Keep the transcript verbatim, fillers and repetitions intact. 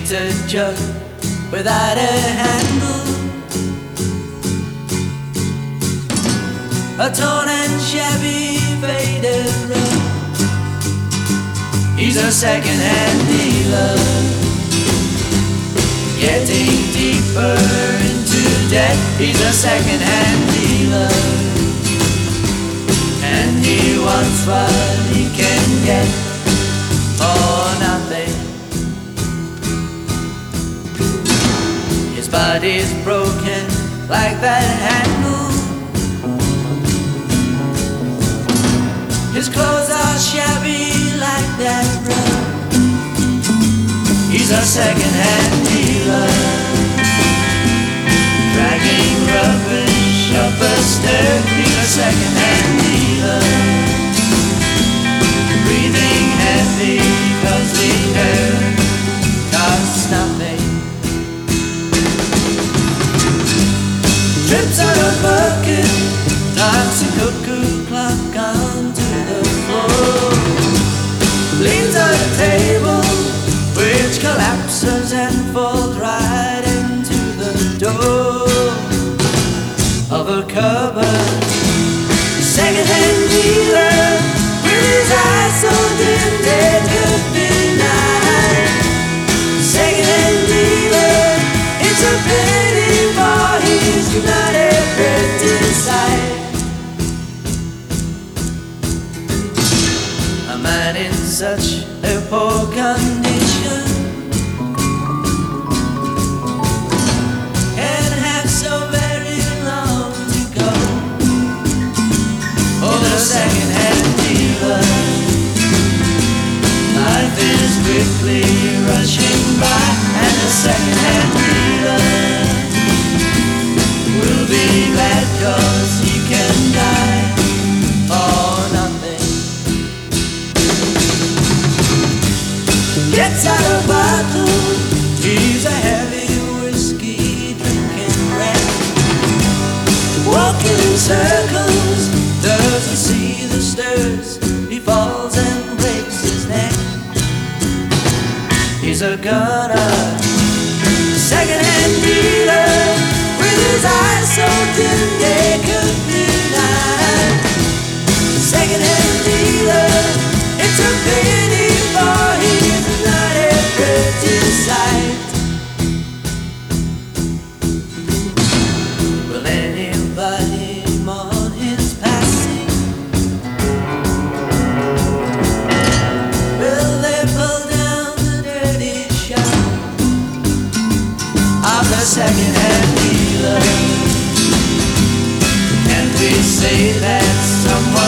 painted jug without a handle, a torn and shabby faded rug. He's a second-hand dealer, getting deeper into debt. He's a second-hand dealer, and he wants what he can get for nothing. His body's broken like that handle, his clothes are shabby like that rug. He's a second-hand dealer, dragging rubbish up a stair. He's a second-hand dealer, breathing heavy cause the air costs nothing. Trips on a bucket, knocks a cuckoo clock onto the floor, leans on a table which collapses and falls right into the door of a cupboard. Second-hand dealer with his eyes so dim they could be night. Second-hand dealer, it's a pity for he's not a pretty sight. A man in such a poor condition can have so very long to go. Oh, the second-hand dealer, life is quickly rushing by, and the second-hand dealer will be glad cause he can die for nothing. Gets out a bottle, he's a heavy whiskey drinking rat, walking in circles, doesn't see the stirs, he falls and breaks his neck. He's a gunner, second-hand dealer, with his eyes so dim they could be blind. Second-hand dealer, it's a pity for he's not a pretty sight. Will anybody mourn his passing? Will they pull down the dirty shop of the second-hand dealer? Can we say that someone